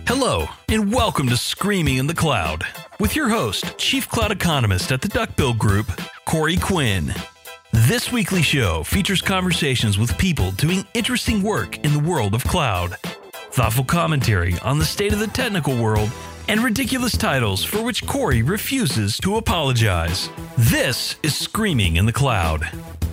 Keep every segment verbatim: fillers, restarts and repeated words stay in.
Hello, and welcome to Screaming in the Cloud with your host, Chief Cloud Economist at the Duckbill Group, Corey Quinn. This weekly show features conversations with people doing interesting work in the world of cloud, thoughtful commentary on the state of the technical world, and ridiculous titles for which Corey refuses to apologize. This is Screaming in the Cloud.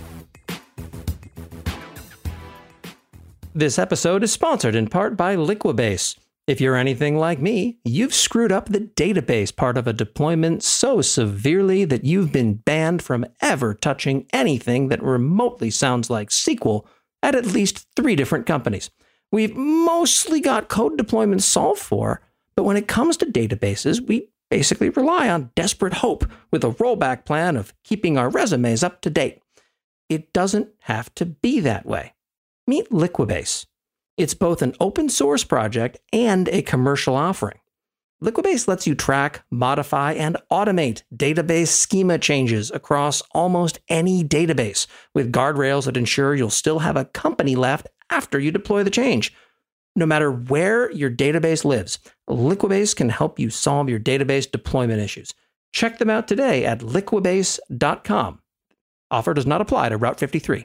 This episode is sponsored in part by Liquibase. If you're anything like me, you've screwed up the database part of a deployment so severely that you've been banned from ever touching anything that remotely sounds like S Q L at at least three different companies. We've mostly got code deployments solved for, but when it comes to databases, we basically rely on desperate hope with a rollback plan of keeping our resumes up to date. It doesn't have to be that way. Meet Liquibase. It's both an open source project and a commercial offering. Liquibase lets you track, modify, and automate database schema changes across almost any database, with guardrails that ensure you'll still have a company left after you deploy the change. No matter where your database lives, Liquibase can help you solve your database deployment issues. Check them out today at liquibase dot com. Offer does not apply to Route fifty-three.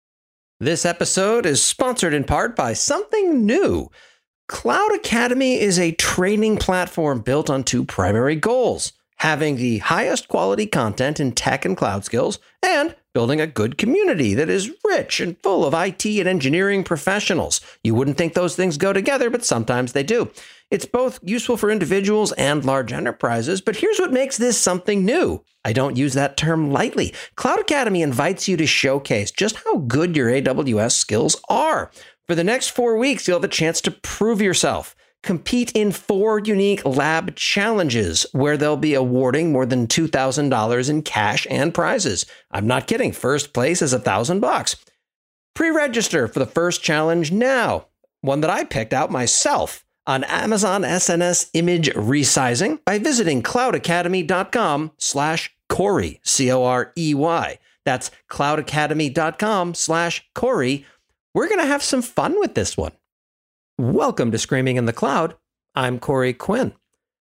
This episode is sponsored in part by something new. Cloud Academy is a training platform built on two primary goals: having the highest quality content in tech and cloud skills, and building a good community that is rich and full of I T and engineering professionals. You wouldn't think those things go together, but sometimes they do. It's both useful for individuals and large enterprises, but here's what makes this something new. I don't use that term lightly. Cloud Academy invites you to showcase just how good your A W S skills are. For the next four weeks, you'll have a chance to prove yourself. Compete in four unique lab challenges where they'll be awarding more than two thousand dollars in cash and prizes. I'm not kidding. First place is one thousand bucks. Pre-register for the first challenge now, one that I picked out myself on Amazon S N S image resizing by visiting cloudacademy.com slash Corey, C O R E Y. That's cloudacademy.com slash Corey. We're going to have some fun with this one. Welcome to Screaming in the Cloud. I'm Corey Quinn.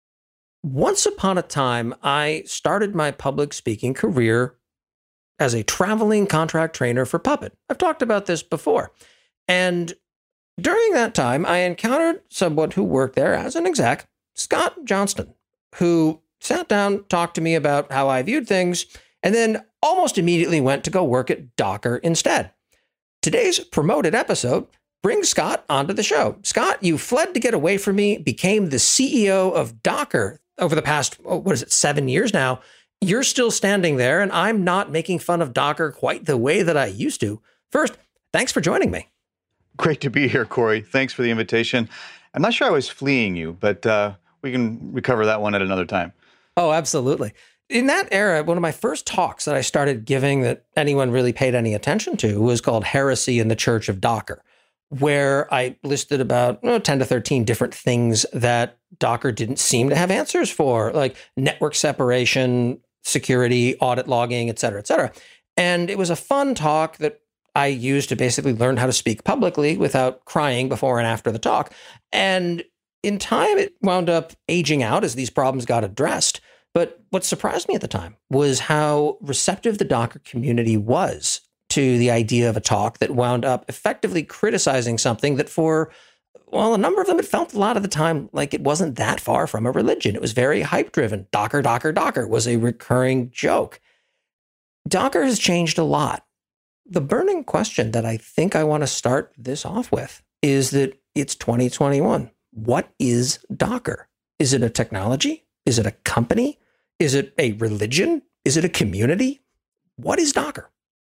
Once upon a time, I started my public speaking career as a traveling contract trainer for Puppet. I've talked about this before. And during that time, I encountered someone who worked there as an exec, Scott Johnston, who sat down, talked to me about how I viewed things, and then almost immediately went to go work at Docker instead. Today's promoted episode brings Scott onto the show. Scott, you fled to get away from me, became the C E O of Docker over the past, oh, what is it, seven years now. You're still standing there, and I'm not making fun of Docker quite the way that I used to. First, thanks for joining me. Great to be here, Corey. Thanks for the invitation. I'm not sure I was fleeing you, but uh, we can recover that one at another time. Oh, absolutely. In that era, one of my first talks that I started giving that anyone really paid any attention to was called Heresy in the Church of Docker, where I listed about you know, ten to thirteen different things that Docker didn't seem to have answers for, like network separation, security, audit logging, et cetera, et cetera. And it was a fun talk that I used to basically learn how to speak publicly without crying before and after the talk. And in time, it wound up aging out as these problems got addressed. But what surprised me at the time was how receptive the Docker community was to the idea of a talk that wound up effectively criticizing something that for, well, a number of them, it felt a lot of the time like it wasn't that far from a religion. It was very hype-driven. Docker, Docker, Docker was a recurring joke. Docker has changed a lot. The burning question that I think I want to start this off with is that it's twenty twenty-one. What is Docker? Is it a technology? Is it a company? Is it a religion? Is it a community? What is Docker?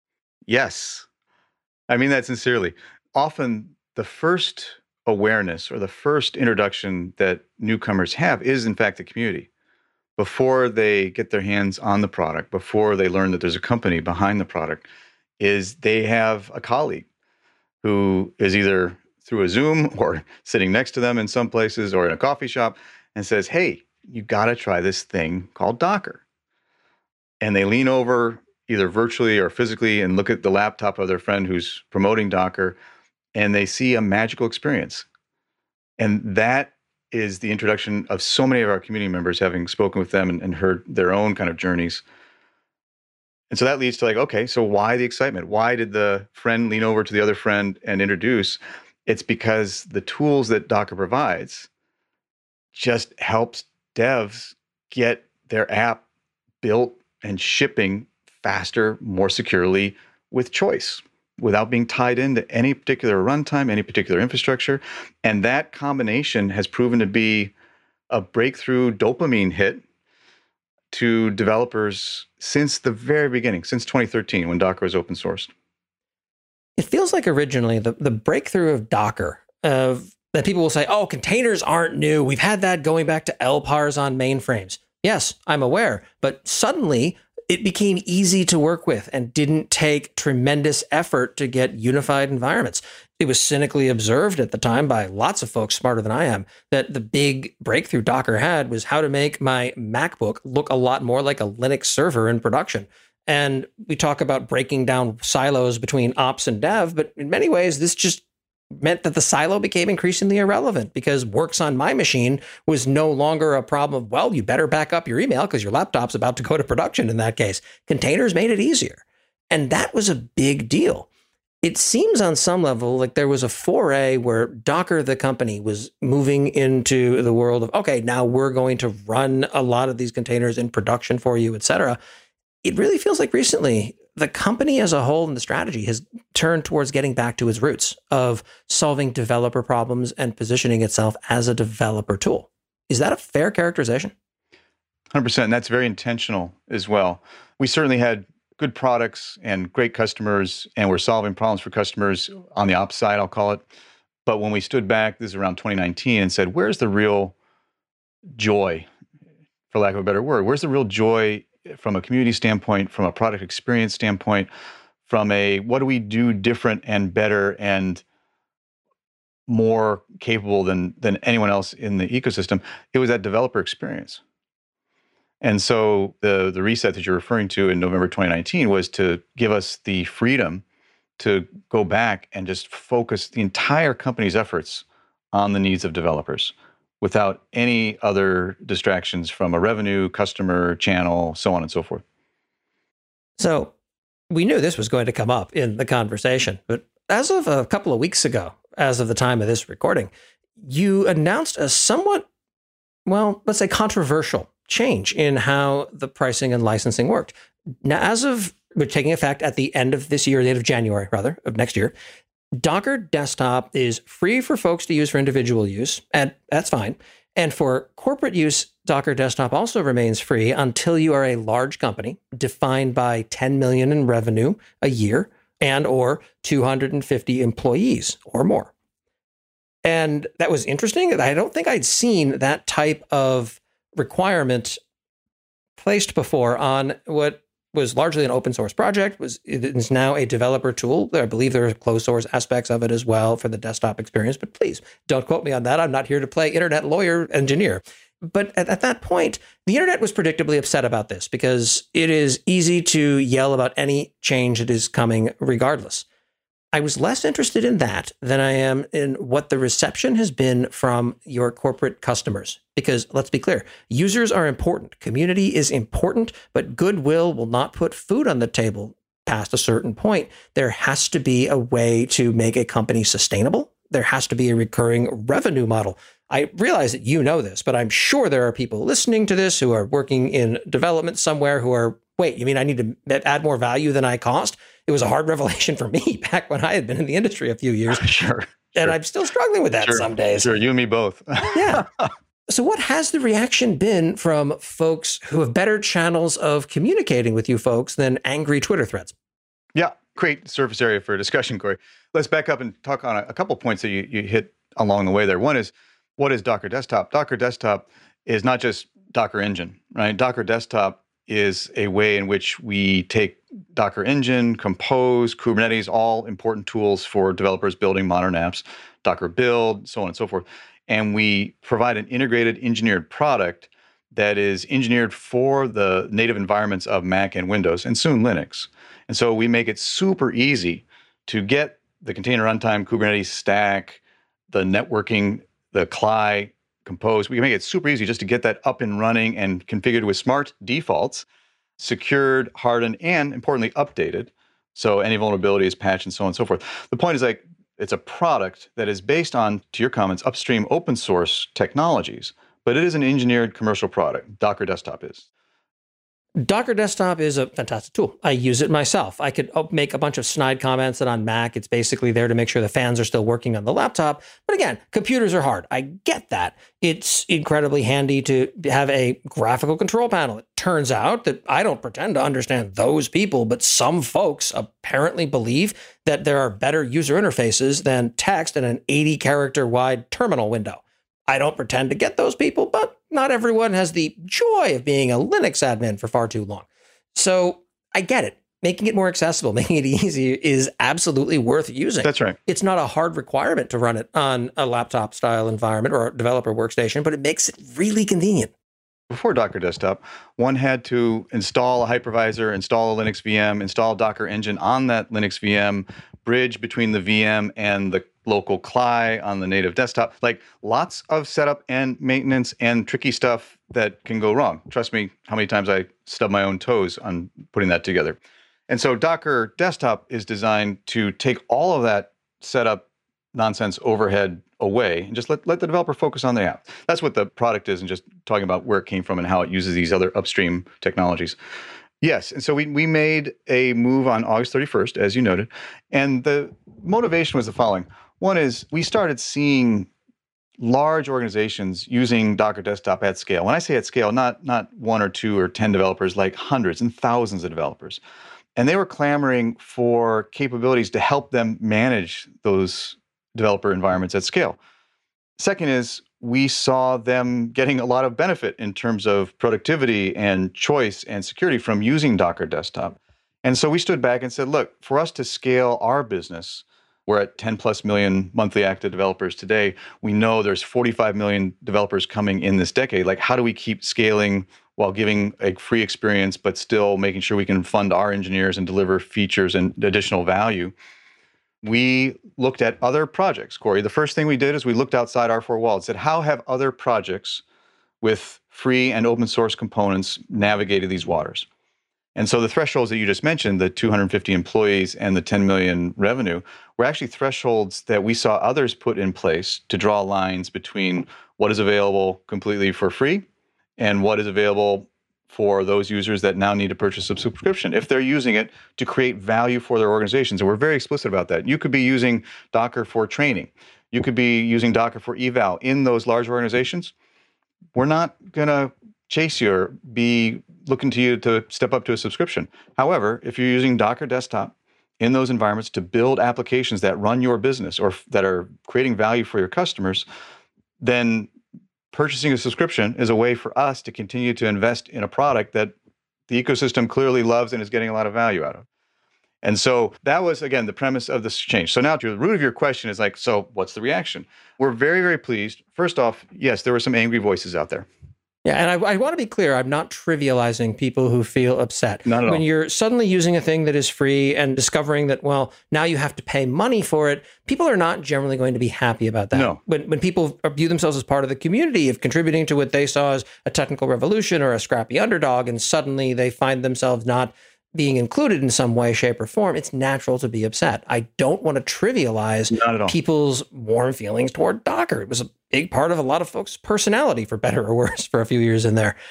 Yes. I mean that sincerely. Often the first awareness or the first introduction that newcomers have is, in fact, the community. Before they get their hands on the product, before they learn that there's a company behind the product, is they have a colleague who is either through a Zoom or sitting next to them in some places or in a coffee shop and says, hey, you got to try this thing called Docker. And they lean over either virtually or physically and look at the laptop of their friend who's promoting Docker, and they see a magical experience. And that is the introduction of so many of our community members, having spoken with them and, and heard their own kind of journeys. And so that leads to like, okay, so why the excitement? Why did the friend lean over to the other friend and introduce? It's because the tools that Docker provides just helps devs get their app built and shipping faster, more securely, with choice, without being tied into any particular runtime, any particular infrastructure. And that combination has proven to be a breakthrough dopamine hit to developers since the very beginning, since twenty thirteen, when Docker was open sourced. It feels like originally the, the breakthrough of Docker, of that people will say, oh, containers aren't new. We've had that going back to L P A Rs on mainframes. Yes, I'm aware, but suddenly it became easy to work with and didn't take tremendous effort to get unified environments. It was cynically observed at the time by lots of folks smarter than I am that the big breakthrough Docker had was how to make my MacBook look a lot more like a Linux server in production. And we talk about breaking down silos between ops and dev, but in many ways, this just meant that the silo became increasingly irrelevant because works on my machine was no longer a problem of, well, you better back up your email because your laptop's about to go to production in that case. Containers made it easier. And that was a big deal. It seems on some level like there was a foray where Docker, the company, was moving into the world of, okay, now we're going to run a lot of these containers in production for you, et cetera. It really feels like recently the company as a whole and the strategy has turned towards getting back to its roots of solving developer problems and positioning itself as a developer tool. Is that a fair characterization? one hundred percent. And that's very intentional as well. We certainly had good products and great customers, and we're solving problems for customers on the ops side, I'll call it. But when we stood back, this is around twenty nineteen, and said, where's the real joy, for lack of a better word? Where's the real joy from a community standpoint, from a product experience standpoint, from a what do we do different and better and more capable than than anyone else in the ecosystem? It was that developer experience. And so the the reset that you're referring to in November twenty nineteen was to give us the freedom to go back and just focus the entire company's efforts on the needs of developers, without any other distractions from a revenue, customer, channel, so on and so forth. So we knew this was going to come up in the conversation, but as of a couple of weeks ago, as of the time of this recording, you announced a somewhat, well, let's say controversial change in how the pricing and licensing worked. Now, as of taking effect at the end of this year, the end of January, rather, of next year, Docker Desktop is free for folks to use for individual use, and that's fine. And for corporate use, Docker Desktop also remains free until you are a large company defined by ten million in revenue a year and or two hundred fifty employees or more. And that was interesting. I don't think I'd seen that type of requirement placed before on what was largely an open source project. Was it is now a developer tool. I believe there are closed source aspects of it as well for the desktop experience, but please don't quote me on that. I'm not here to play internet lawyer engineer. But at, at that point, the internet was predictably upset about this because it is easy to yell about any change that is coming regardless. I was less interested in that than I am in what the reception has been from your corporate customers. Because let's be clear, users are important. Community is important, but goodwill will not put food on the table past a certain point. There has to be a way to make a company sustainable. There has to be a recurring revenue model. I realize that you know this, but I'm sure there are people listening to this who are working in development somewhere who are, wait, you mean I need to add more value than I cost? It was a hard revelation for me back when I had been in the industry a few years. Sure. And sure. I'm still struggling with that sure, some days. Sure, you and me both. Yeah. So what has the reaction been from folks who have better channels of communicating with you folks than angry Twitter threads? Yeah, great surface area for discussion, Corey. Let's back up and talk on a, a couple points that you, you hit along the way there. One is, what is Docker Desktop? Docker Desktop is not just Docker Engine, right? Docker Desktop is a way in which we take Docker Engine, Compose, Kubernetes, all important tools for developers building modern apps, Docker Build, so on and so forth. And we provide an integrated engineered product that is engineered for the native environments of Mac and Windows, and soon Linux. And so we make it super easy to get the container runtime, Kubernetes stack, the networking, the C L I Compose. We can make it super easy just to get that up and running and configured with smart defaults, secured, hardened, and importantly, updated. So any vulnerability is patched and so on and so forth. The point is like, it's a product that is based on, to your comments, upstream open source technologies, but it is an engineered commercial product. Docker Desktop is. Docker Desktop is a fantastic tool. I use it myself. I could make a bunch of snide comments that on Mac, it's basically there to make sure the fans are still working on the laptop. But again, computers are hard. I get that. It's incredibly handy to have a graphical control panel. It turns out that I don't pretend to understand those people, but some folks apparently believe that there are better user interfaces than text in an eighty character wide terminal window. I don't pretend to get those people, but not everyone has the joy of being a Linux admin for far too long. So I get it. Making it more accessible, making it easy is absolutely worth using. That's right. It's not a hard requirement to run it on a laptop style environment or a developer workstation, but it makes it really convenient. Before Docker Desktop, one had to install a hypervisor, install a Linux V M, install Docker Engine on that Linux V M, bridge between the V M and the local C L I on the native desktop. Like lots of setup and maintenance and tricky stuff that can go wrong. Trust me, how many times I stub my own toes on putting that together. And so Docker Desktop is designed to take all of that setup nonsense overhead away and just let, let the developer focus on the app. That's what the product is, and just talking about where it came from and how it uses these other upstream technologies. Yes, and so we we made a move on August thirty-first, as you noted, and the motivation was the following. One is we started seeing large organizations using Docker Desktop at scale. When I say at scale, not, not one or two or ten developers, like hundreds and thousands of developers. And they were clamoring for capabilities to help them manage those developer environments at scale. Second is we saw them getting a lot of benefit in terms of productivity and choice and security from using Docker Desktop. And so we stood back and said, look, for us to scale our business, we're at ten plus million monthly active developers today. We know there's forty-five million developers coming in this decade. Like, how do we keep scaling while giving a free experience, but still making sure we can fund our engineers and deliver features and additional value? We looked at other projects, Corey. The first thing we did is we looked outside our four walls, said, how have other projects with free and open source components navigated these waters? And so the thresholds that you just mentioned, the two hundred fifty employees and the ten million revenue, were actually thresholds that we saw others put in place to draw lines between what is available completely for free and what is available for those users that now need to purchase a subscription if they're using it to create value for their organizations. And we're very explicit about that. You could be using Docker for training. You could be using Docker for eval in those large organizations. We're not going to chase you or be looking to you to step up to a subscription. However, if you're using Docker Desktop in those environments to build applications that run your business or f- that are creating value for your customers, then purchasing a subscription is a way for us to continue to invest in a product that the ecosystem clearly loves and is getting a lot of value out of. And so that was, again, the premise of this change. So now to the root of your question is like, so what's the reaction? We're very, very pleased. First off, yes, there were some angry voices out there. Yeah, and I, I want to be clear, I'm not trivializing people who feel upset. Not at all. When you're suddenly using a thing that is free and discovering that, well, now you have to pay money for it, people are not generally going to be happy about that. No. When, when people view themselves as part of the community of contributing to what they saw as a technical revolution or a scrappy underdog, and suddenly they find themselves not being included in some way, shape, or form, it's natural to be upset. I don't want to trivialize people's warm feelings toward Docker. It was a big part of a lot of folks' personality, for better or worse, for a few years in there.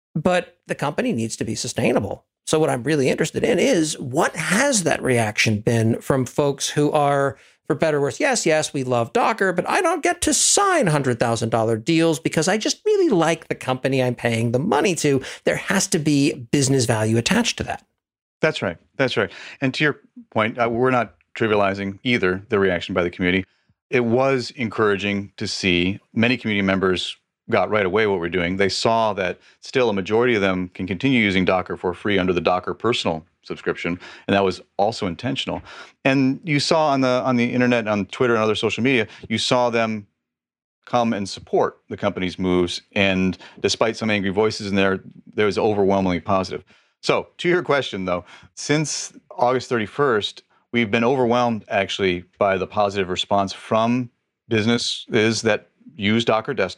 But the company needs to be sustainable. So what I'm really interested in is, what has that reaction been from folks who are, for better or worse, yes, yes, we love Docker, but I don't get to sign one hundred thousand dollars deals because I just really like the company I'm paying the money to. There has to be business value attached to that. That's right. That's right. And to your point, uh, we're not trivializing either the reaction by the community. It was encouraging to see many community members got right away what we're doing. They saw that still a majority of them can continue using Docker for free under the Docker personal subscription, and that was also intentional. And you saw on the on the internet, on Twitter and other social media, you saw them come and support the company's moves. And despite some angry voices in there, there was overwhelmingly positive. So to your question, though, since August thirty-first, we've been overwhelmed actually by the positive response from businesses that use Docker Desktop.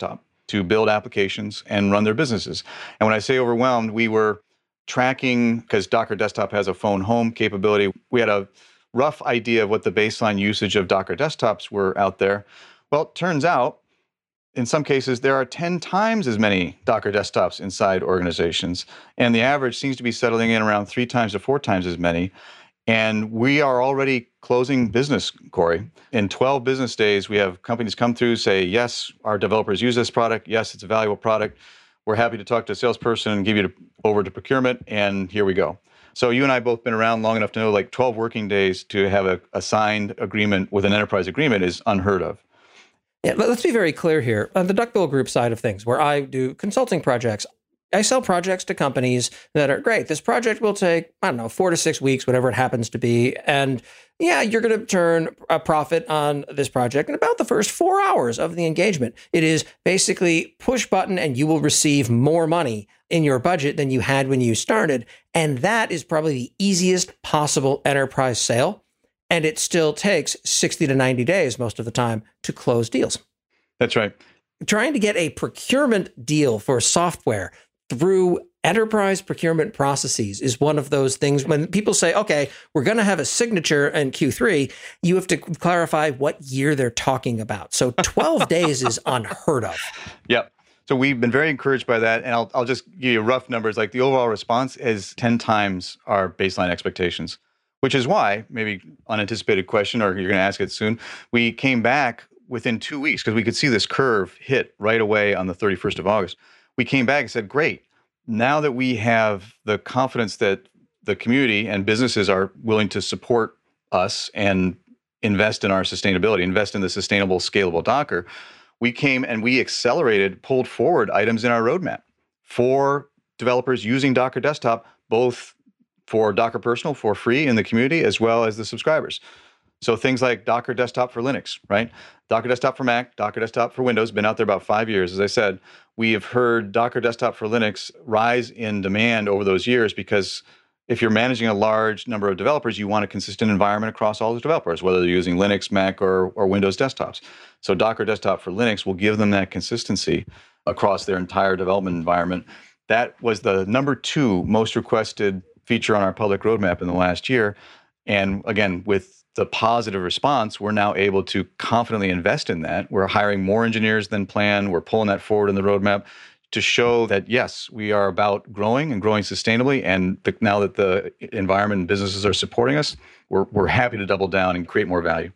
to build applications and run their businesses. And when I say overwhelmed, we were tracking, because Docker Desktop has a phone home capability, we had a rough idea of what the baseline usage of Docker desktops were out there. Well, it turns out, in some cases, there are ten times as many Docker desktops inside organizations, and the average seems to be settling in around three times to four times as many. And we are already closing business, Corey. In twelve business days, we have companies come through, say, yes, our developers use this product. Yes, it's a valuable product. We're happy to talk to a salesperson and give you to, over to procurement, and here we go. So you and I both been around long enough to know like twelve working days to have a, a signed agreement with an enterprise agreement is unheard of. Yeah, let's be very clear here. On the Duckbill Group side of things, where I do consulting projects, I sell projects to companies that are great. This project will take, I don't know, four to six weeks, whatever it happens to be. And yeah, you're going to turn a profit on this project in about the first four hours of the engagement. It is basically push button and you will receive more money in your budget than you had when you started. And that is probably the easiest possible enterprise sale. And it still takes sixty to ninety days most of the time to close deals. That's right. Trying to get a procurement deal for software through enterprise procurement processes is one of those things when people say, okay, we're going to have a signature in Q three, you have to clarify what year they're talking about. So twelve days is unheard of. Yep. So we've been very encouraged by that. And I'll, I'll just give you rough numbers. Like the overall response is ten times our baseline expectations, which is why, maybe unanticipated question, or you're going to ask it soon, we came back within two weeks because we could see this curve hit right away on the thirty-first of August. We came back and said, great, now that we have the confidence that the community and businesses are willing to support us and invest in our sustainability, invest in the sustainable, scalable Docker, we came and we accelerated, pulled forward items in our roadmap for developers using Docker Desktop, both for Docker Personal for free in the community, as well as the subscribers. So things like Docker Desktop for Linux, right? Docker Desktop for Mac, Docker Desktop for Windows, been out there about five years. As I said, we have heard Docker Desktop for Linux rise in demand over those years because if you're managing a large number of developers, you want a consistent environment across all those developers, whether they're using Linux, Mac, or, or Windows desktops. So Docker Desktop for Linux will give them that consistency across their entire development environment. That was the number two most requested feature on our public roadmap in the last year. And again, with the positive response, we're now able to confidently invest in that. We're hiring more engineers than planned. We're pulling that forward in the roadmap to show that, yes, we are about growing and growing sustainably. And now that the environment and businesses are supporting us, we're, we're happy to double down and create more value.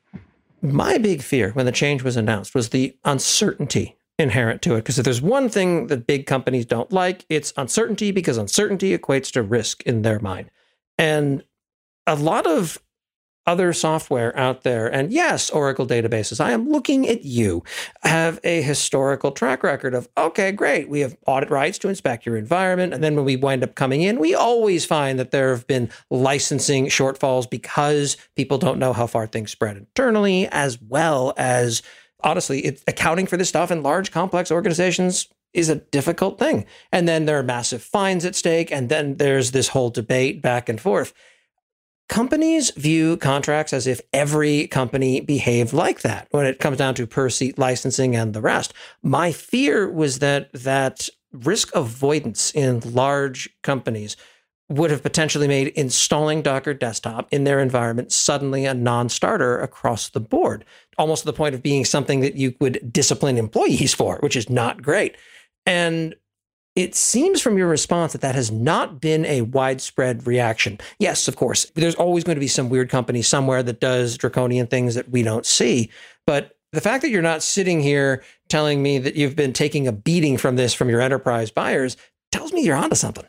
My big fear when the change was announced was the uncertainty inherent to it. Because if there's one thing that big companies don't like, it's uncertainty, because uncertainty equates to risk in their mind. And a lot of other software out there, and yes, Oracle databases, I am looking at you, have a historical track record of, okay, great, we have audit rights to inspect your environment. And then when we wind up coming in, we always find that there have been licensing shortfalls because people don't know how far things spread internally, as well as, honestly, it's accounting for this stuff in large, complex organizations is a difficult thing. And then there are massive fines at stake. And then there's this whole debate back and forth. Companies view contracts as if every company behaved like that when it comes down to per seat licensing and the rest. My fear was that that risk avoidance in large companies would have potentially made installing Docker Desktop in their environment suddenly a non-starter across the board, almost to the point of being something that you would discipline employees for, which is not great. And it seems from your response that that has not been a widespread reaction. Yes, of course, there's always going to be some weird company somewhere that does draconian things that we don't see. But the fact that you're not sitting here telling me that you've been taking a beating from this from your enterprise buyers tells me you're onto something.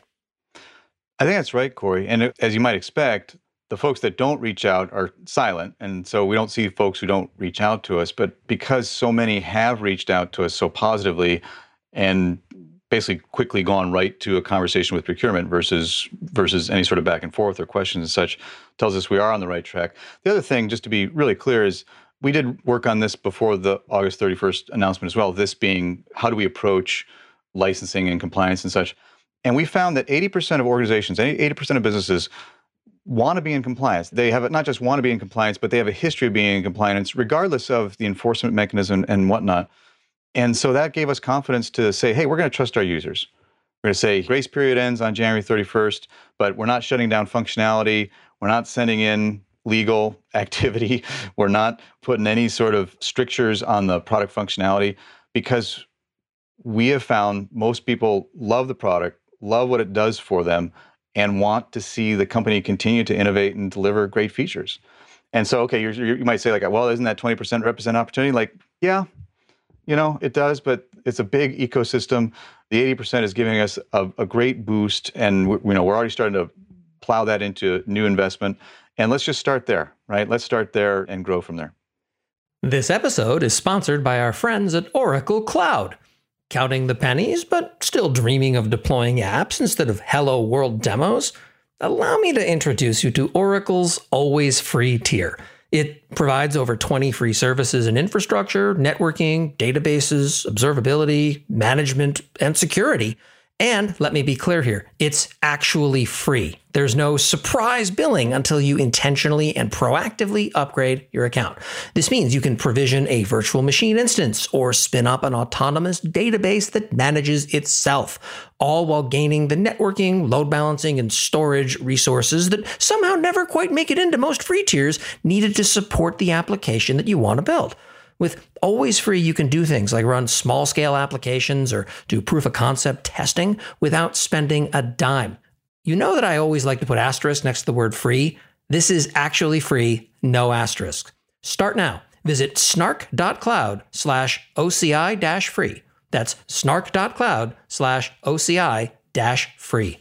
I think that's right, Corey. And as you might expect, the folks that don't reach out are silent. And so we don't see folks who don't reach out to us. But because so many have reached out to us so positively and basically quickly gone right to a conversation with procurement versus versus any sort of back and forth or questions and such, tells us we are on the right track. The other thing, just to be really clear, is we did work on this before the August thirty-first announcement as well, this being how do we approach licensing and compliance and such. And we found that eighty percent of organizations, eighty percent of businesses want to be in compliance. They have not just want to be in compliance, but they have a history of being in compliance, regardless of the enforcement mechanism and whatnot. And so that gave us confidence to say, hey, we're going to trust our users. We're going to say grace period ends on January thirty-first, but we're not shutting down functionality. We're not sending in legal activity. We're not putting any sort of strictures on the product functionality, because we have found most people love the product, love what it does for them, and want to see the company continue to innovate and deliver great features. And so, okay, you're, you might say like, well, isn't that twenty percent represent opportunity? Like, yeah, you know, it does, but it's a big ecosystem. The eighty percent is giving us a, a great boost, and we, you know, we're already starting to plow that into new investment. And let's just start there, right? Let's start there and grow from there. This episode is sponsored by our friends at Oracle Cloud. Counting the pennies, but still dreaming of deploying apps instead of Hello World demos? Allow me to introduce you to Oracle's Always Free tier. It provides over twenty free services and infrastructure, networking, databases, observability, management, and security. And let me be clear here, it's actually free. There's no surprise billing until you intentionally and proactively upgrade your account. This means you can provision a virtual machine instance or spin up an autonomous database that manages itself, all while gaining the networking, load balancing, and storage resources that somehow never quite make it into most free tiers needed to support the application that you want to build. With Always Free, you can do things like run small-scale applications or do proof-of-concept testing without spending a dime. You know that I always like to put asterisk next to the word free? This is actually free, no asterisk. Start now. Visit snark.cloud slash OCI dash free. That's snark.cloud slash OCI dash free.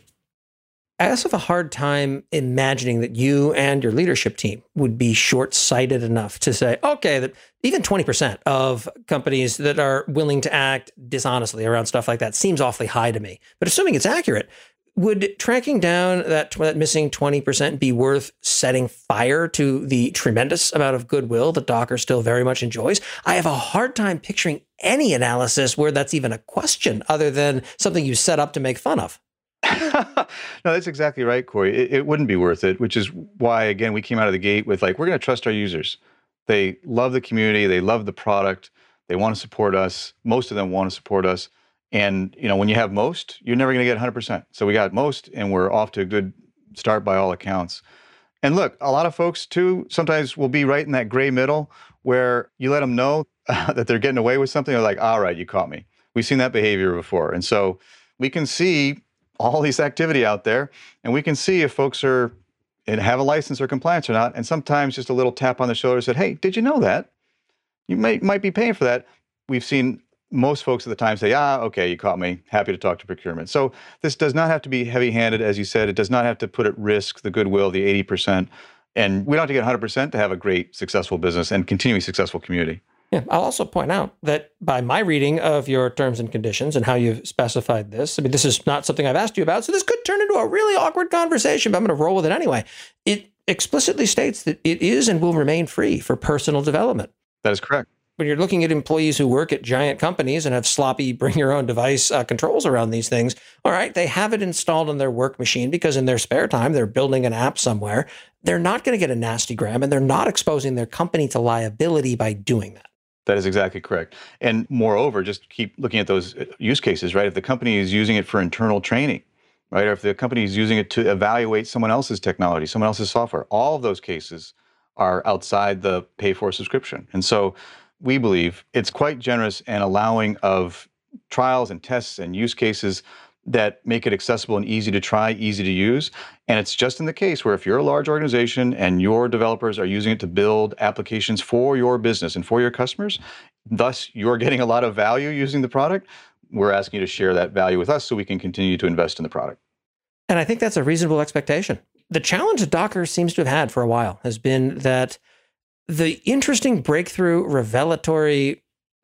I also have a hard time imagining that you and your leadership team would be short-sighted enough to say, okay, that even twenty percent of companies that are willing to act dishonestly around stuff like that seems awfully high to me. But assuming it's accurate, would tracking down that, that missing twenty percent be worth setting fire to the tremendous amount of goodwill that Docker still very much enjoys? I have a hard time picturing any analysis where that's even a question other than something you set up to make fun of. No, that's exactly right, Corey. It, it wouldn't be worth it, which is why, again, we came out of the gate with like, we're going to trust our users. They love the community. They love the product. They want to support us. Most of them want to support us. And, you know, when you have most, you're never going to get one hundred percent. So we got most, and we're off to a good start by all accounts. And look, a lot of folks, too, sometimes will be right in that gray middle where you let them know uh, that they're getting away with something. They're like, all right, you caught me. We've seen that behavior before. And so we can see all this activity out there, and we can see if folks are and have a license or compliance or not. And sometimes just a little tap on the shoulder said, hey, did you know that? You may, might be paying for that. We've seen most folks at the time say, ah, okay, you caught me. Happy to talk to procurement. So this does not have to be heavy-handed, as you said. It does not have to put at risk the goodwill, the eighty percent. And we don't have to get one hundred percent to have a great, successful business and continuing successful community. Yeah, I'll also point out that by my reading of your terms and conditions and how you've specified this, I mean, this is not something I've asked you about, so this could turn into a really awkward conversation, but I'm going to roll with it anyway. It explicitly states that it is and will remain free for personal development. That is correct. When you're looking at employees who work at giant companies and have sloppy bring your own device uh, controls around these things, all right, they have it installed on their work machine because in their spare time, they're building an app somewhere. They're not going to get a nasty gram, and they're not exposing their company to liability by doing that. That is exactly correct. And moreover, just keep looking at those use cases, right? If the company is using it for internal training, right? Or if the company is using it to evaluate someone else's technology, someone else's software, all of those cases are outside the pay for subscription. And so we believe it's quite generous and allowing of trials and tests and use cases that make it accessible and easy to try, easy to use. And it's just in the case where if you're a large organization and your developers are using it to build applications for your business and for your customers, thus you're getting a lot of value using the product, we're asking you to share that value with us so we can continue to invest in the product. And I think that's a reasonable expectation. The challenge that Docker seems to have had for a while has been that the interesting breakthrough revelatory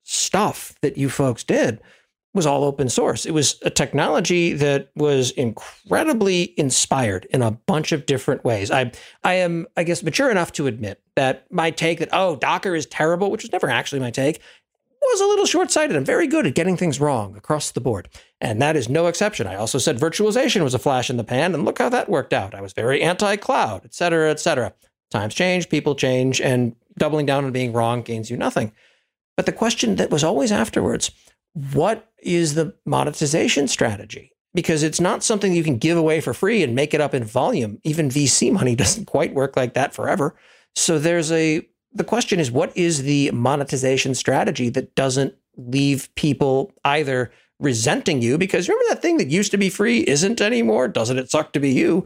stuff that you folks did was all open source. It was a technology that was incredibly inspired in a bunch of different ways. I I am, I guess, mature enough to admit that my take that, oh, Docker is terrible, which was never actually my take, was a little short-sighted. I'm very good at getting things wrong across the board. And that is no exception. I also said virtualization was a flash in the pan, and look how that worked out. I was very anti-cloud, et cetera, et cetera. Times change, people change, and doubling down on being wrong gains you nothing. But the question that was always afterwards, what is the monetization strategy? Because it's not something you can give away for free and make it up in volume. Even V C money doesn't quite work like that forever. So there's a, the question is, what is the monetization strategy that doesn't leave people either resenting you because remember that thing that used to be free isn't anymore? Doesn't it suck to be you?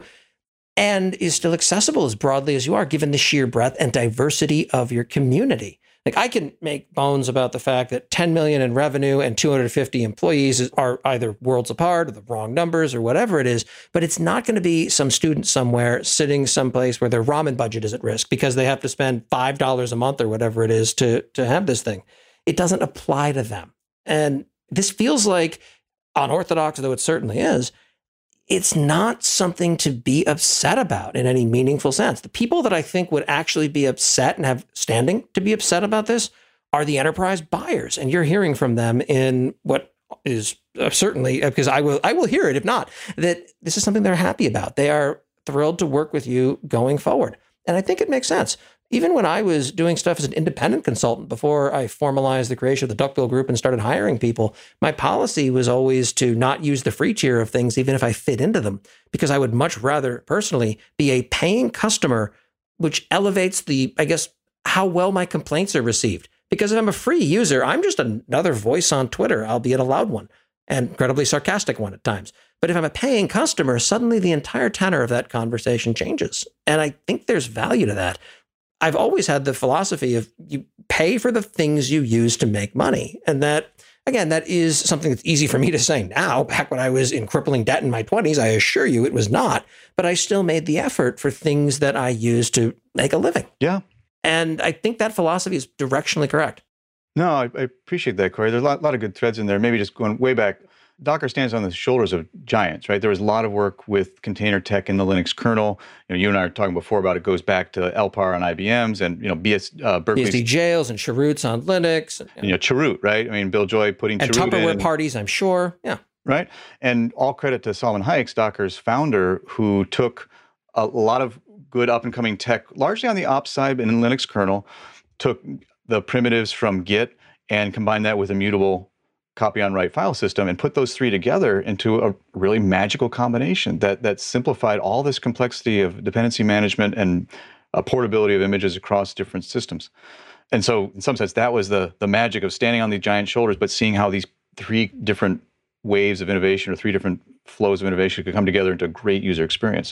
And is still accessible as broadly as you are, given the sheer breadth and diversity of your community. Like I can make bones about the fact that ten million in revenue and two hundred fifty employees are either worlds apart or the wrong numbers or whatever it is, but it's not going to be some student somewhere sitting someplace where their ramen budget is at risk because they have to spend five dollars a month or whatever it is to, to have this thing. It doesn't apply to them. And this feels like, unorthodox though it certainly is, it's not something to be upset about in any meaningful sense. The people that I think would actually be upset and have standing to be upset about this are the enterprise buyers. And you're hearing from them in what is uh, certainly, because I will, I will hear it if not, that this is something they're happy about. They are thrilled to work with you going forward. And I think it makes sense. Even when I was doing stuff as an independent consultant before I formalized the creation of the Duckbill Group and started hiring people, my policy was always to not use the free tier of things, even if I fit into them, because I would much rather personally be a paying customer, which elevates the, I guess, how well my complaints are received. Because if I'm a free user, I'm just another voice on Twitter, albeit a loud one, and incredibly sarcastic one at times. But if I'm a paying customer, suddenly the entire tenor of that conversation changes. And I think there's value to that. I've always had the philosophy of you pay for the things you use to make money. And that, again, that is something that's easy for me to say now. Back when I was in crippling debt in my twenties, I assure you it was not. But I still made the effort for things that I use to make a living. Yeah. And I think that philosophy is directionally correct. No, I, I appreciate that, Corey. There's a lot, lot of good threads in there. Maybe just going way back. Docker stands on the shoulders of giants, right? There was a lot of work with container tech in the Linux kernel. You know, you and I were talking before about it goes back to L P A R on I B M's and, you know, B S, uh, Berkeley's, B S D jails and Cheroots on Linux. And, you know, Cheroot, right? I mean, Bill Joy putting and Cheroot Tupperware in. parties, I'm sure. Yeah. Right. And all credit to Solomon Hykes, Docker's founder, who took a lot of good up and coming tech, largely on the ops side and in Linux kernel, took the primitives from Git and combined that with immutable copy on write file system and put those three together into a really magical combination that that simplified all this complexity of dependency management and uh, portability of images across different systems. And so in some sense, that was the the magic of standing on these giant shoulders, but seeing how these three different waves of innovation or three different flows of innovation could come together into a great user experience.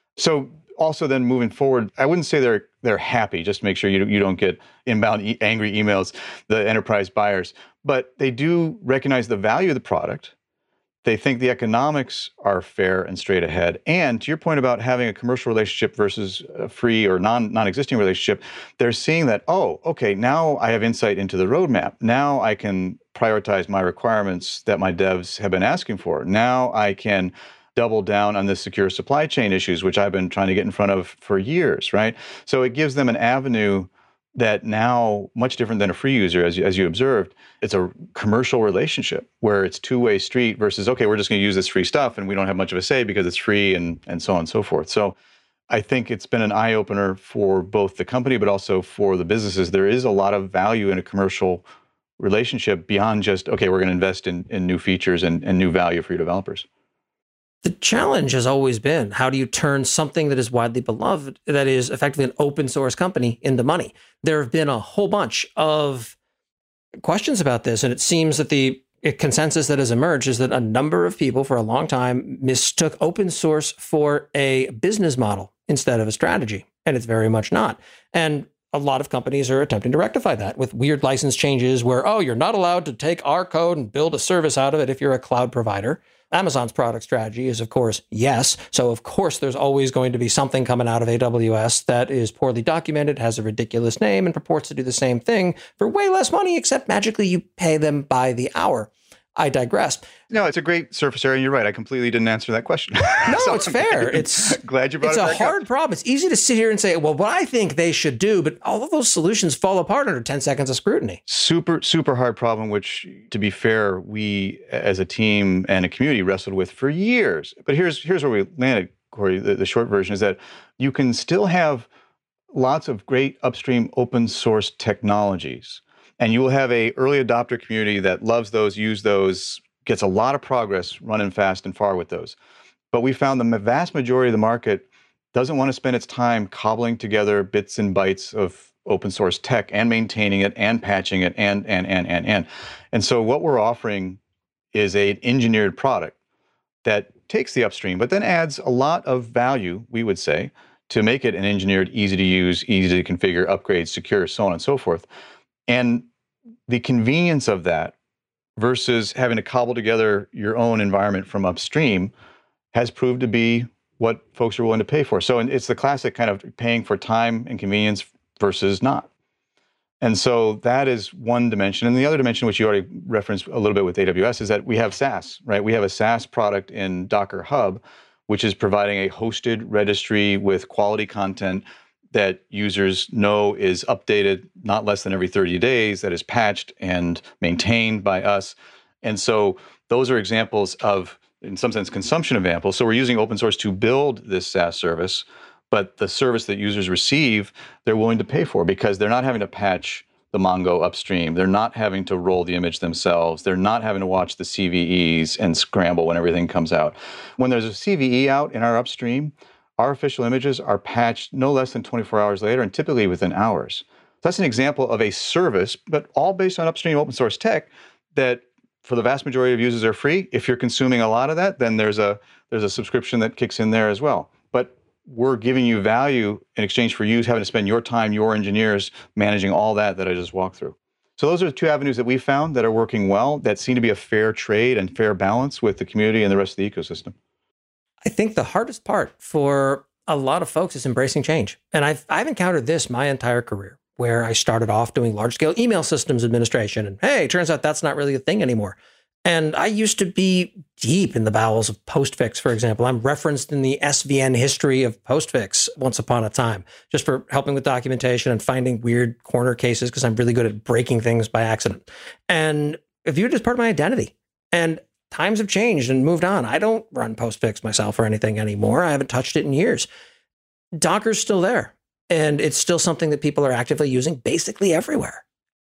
So also then moving forward, I wouldn't say they're they're happy, just to make sure you, you don't get inbound e- angry emails, the enterprise buyers, but they do recognize the value of the product. They think the economics are fair and straight ahead. And to your point about having a commercial relationship versus a free or non, non-existing relationship, they're seeing that, oh, okay, now I have insight into the roadmap. Now I can prioritize my requirements that my devs have been asking for. Now I can double down on the secure supply chain issues, which I've been trying to get in front of for years, right? So it gives them an avenue that now, much different than a free user, as you, as you observed, it's a commercial relationship where it's two-way street versus, okay, we're just going to use this free stuff and we don't have much of a say because it's free and, and so on and so forth. So I think it's been an eye-opener for both the company, but also for the businesses. There is a lot of value in a commercial relationship beyond just, okay, we're going to invest in, in new features and, and new value for your developers. The challenge has always been, how do you turn something that is widely beloved, that is effectively an open source company, into money? There have been a whole bunch of questions about this, and it seems that the consensus that has emerged is that a number of people for a long time mistook open source for a business model instead of a strategy, and it's very much not. And a lot of companies are attempting to rectify that with weird license changes where, oh, you're not allowed to take our code and build a service out of it if you're a cloud provider. Amazon's product strategy is, of course, yes. So, of course, there's always going to be something coming out of A W S that is poorly documented, has a ridiculous name, and purports to do the same thing for way less money, except magically you pay them by the hour. I digress. No, it's a great surface area. You're right. I completely didn't answer that question. No, So it's I'm fair. glad- It's glad you brought it's it a back hard up. problem. It's easy to sit here and say, well, what I think they should do, but all of those solutions fall apart under ten seconds of scrutiny. Super, super hard problem, which, to be fair, we as a team and a community wrestled with for years. But here's here's where we landed, Corey. The, the short version is that you can still have lots of great upstream open source technologies And you will have a early adopter community that loves those, use those, gets a lot of progress running fast and far with those. But we found the vast majority of the market doesn't want to spend its time cobbling together bits and bytes of open source tech and maintaining it and patching it and, and, and, and, and. And so what we're offering is an engineered product that takes the upstream, but then adds a lot of value, we would say, to make it an engineered, easy to use, easy to configure, upgrade, secure, so on and so forth. And the convenience of that versus having to cobble together your own environment from upstream has proved to be what folks are willing to pay for. So it's the classic kind of paying for time and convenience versus not. And so that is one dimension. And the other dimension, which you already referenced a little bit with A W S, is that we have SaaS, right? We have a SaaS product in Docker Hub, which is providing a hosted registry with quality content that users know is updated not less than every thirty days, that is patched and maintained by us. And so those are examples of, in some sense, consumption examples. So we're using open source to build this SaaS service, but the service that users receive, they're willing to pay for because they're not having to patch the Mongo upstream. They're not having to roll the image themselves. They're not having to watch the C V Es and scramble when everything comes out. When there's a C V E out in our upstream, our official images are patched no less than twenty-four hours later and typically within hours. That's an example of a service, but all based on upstream open source tech that for the vast majority of users are free. If you're consuming a lot of that, then there's a there's a subscription that kicks in there as well. But we're giving you value in exchange for you having to spend your time, your engineers managing all that that I just walked through. So those are the two avenues that we found that are working well, that seem to be a fair trade and fair balance with the community and the rest of the ecosystem. I think the hardest part for a lot of folks is embracing change. And I've, I've encountered this my entire career, where I started off doing large-scale email systems administration. And hey, it turns out that's not really a thing anymore. And I used to be deep in the bowels of Postfix, for example. I'm referenced in the S V N history of Postfix once upon a time, just for helping with documentation and finding weird corner cases, because I'm really good at breaking things by accident. And I viewed it as part of my identity. And times have changed and moved on. I don't run Postfix myself or anything anymore. I haven't touched it in years. Docker's still there. And it's still something that people are actively using basically everywhere.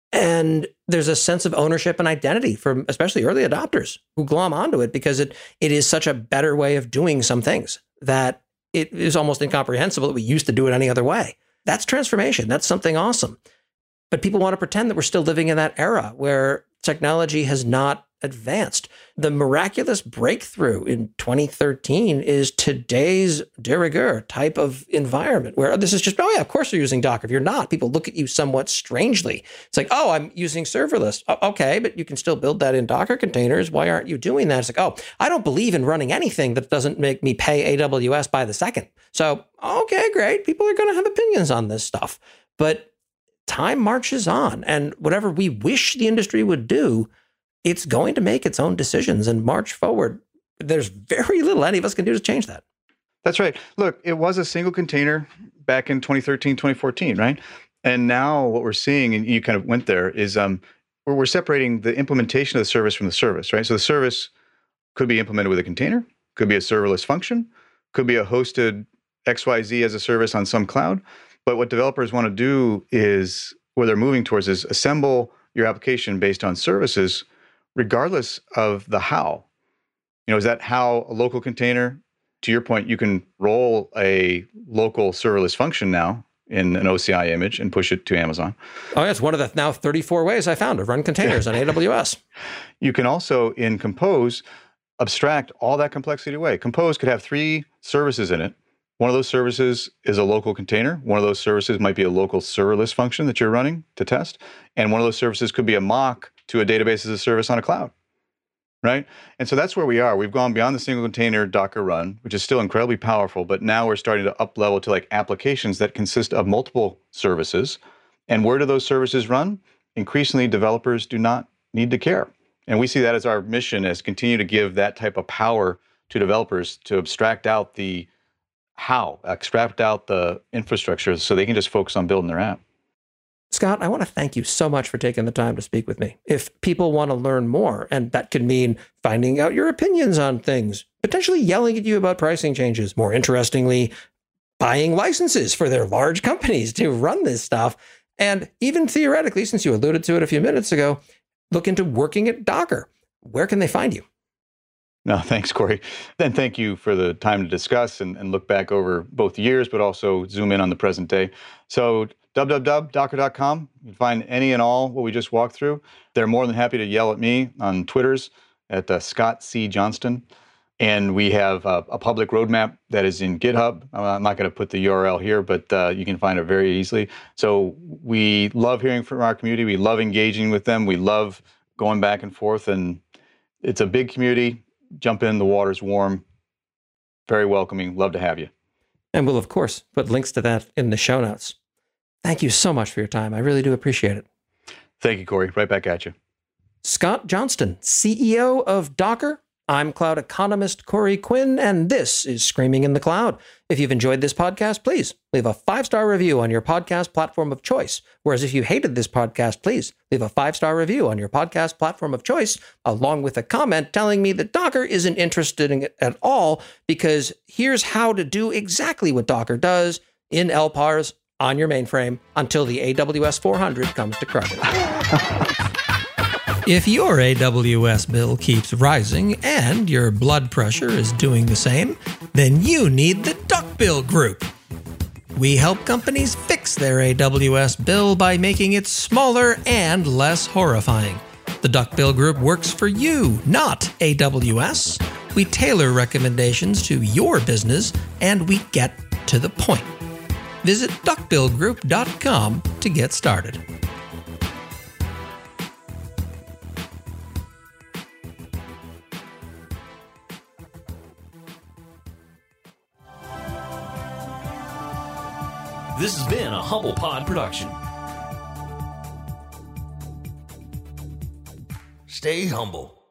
And there's a sense of ownership and identity from especially early adopters who glom onto it because it it is such a better way of doing some things that it is almost incomprehensible that we used to do it any other way. That's transformation. That's something awesome. But people want to pretend that we're still living in that era where technology has not advanced. The miraculous breakthrough in twenty thirteen is today's de rigueur type of environment where this is just, oh yeah, of course you're using Docker. If you're not, people look at you somewhat strangely. It's like, oh, I'm using serverless. Oh, okay, but you can still build that in Docker containers. Why aren't you doing that? It's like, oh, I don't believe in running anything that doesn't make me pay A W S by the second. So, okay, great. People are going to have opinions on this stuff. But time marches on, and whatever we wish the industry would do, it's going to make its own decisions and march forward. There's very little any of us can do to change that. That's right. Look, it was a single container back in twenty thirteen, twenty fourteen, right? And now what we're seeing, and you kind of went there, is um, where we're separating the implementation of the service from the service, right? So the service could be implemented with a container, could be a serverless function, could be a hosted X Y Z as a service on some cloud. But what developers want to do is, where they're moving towards is assemble your application based on services regardless of the how. You know, is that how a local container? To your point, you can roll a local serverless function now in an O C I image and push it to Amazon. Oh, yeah, it's one of the now thirty-four ways I found to run containers on A W S. You can also, in Compose, abstract all that complexity away. Compose could have three services in it. One of those services is a local container. One of those services might be a local serverless function that you're running to test. And one of those services could be a mock to a database as a service on a cloud, right? And so that's where we are. We've gone beyond the single container Docker run, which is still incredibly powerful, but now we're starting to up level to like applications that consist of multiple services. And where do those services run? Increasingly, developers do not need to care. And we see that as our mission, as continue to give that type of power to developers to abstract out the how, extract out the infrastructure so they can just focus on building their app. Scott, I want to thank you so much for taking the time to speak with me. If people want to learn more, and that could mean finding out your opinions on things, potentially yelling at you about pricing changes, more interestingly, buying licenses for their large companies to run this stuff, And even theoretically, since you alluded to it a few minutes ago, look into working at Docker. Where can they find you? No, thanks, Corey. Then thank you for the time to discuss and, and look back over both years, but also zoom in on the present day. So w w w dot docker dot com, you can find any and all what we just walked through. They're more than happy to yell at me on Twitters at uh, Scott C. Johnston. And we have uh, a public roadmap that is in GitHub. I'm not going to put the U R L here, but uh, you can find it very easily. So we love hearing from our community. We love engaging with them. We love going back and forth. And it's a big community. Jump in, the water's warm. Very welcoming. Love to have you. And we'll, of course, put links to that in the show notes. Thank you so much for your time. I really do appreciate it. Thank you, Corey. Right back at you. Scott Johnston, C E O of Docker. I'm cloud economist Corey Quinn, and this is Screaming in the Cloud. If you've enjoyed this podcast, please leave a five-star review on your podcast platform of choice. Whereas if you hated this podcast, please leave a five-star review on your podcast platform of choice, along with a comment telling me that Docker isn't interested in it at all, because here's how to do exactly what Docker does in L P A Rs on your mainframe until the A W S four hundred comes to crush it. If your A W S bill keeps rising and your blood pressure is doing the same, then you need the Duckbill Group. We help companies fix their A W S bill by making it smaller and less horrifying. The Duckbill Group works for you, not A W S. We tailor recommendations to your business, and we get to the point. Visit duck bill group dot com to get started. This has been a Humble Pod production. Stay humble.